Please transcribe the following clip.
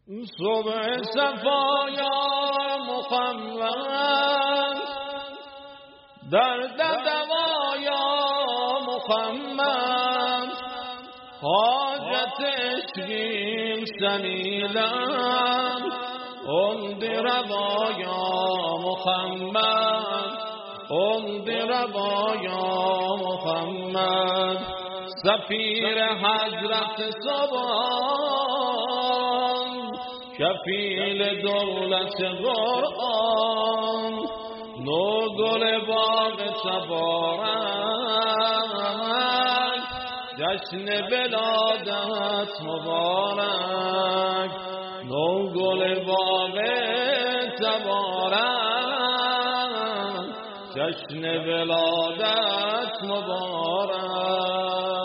صبح صفا یا محمد، درد دوا یا محمد، حاجت عشقیم شنیدم امد روا یا محمد، امد روا یا محمد. سفیر حضرت سبحان، کفیل دولت قرآن، نو گل باغ تبارک، جشن ولادت مبارک. نو گل باغ تبارک، جشن ولادت مبارک.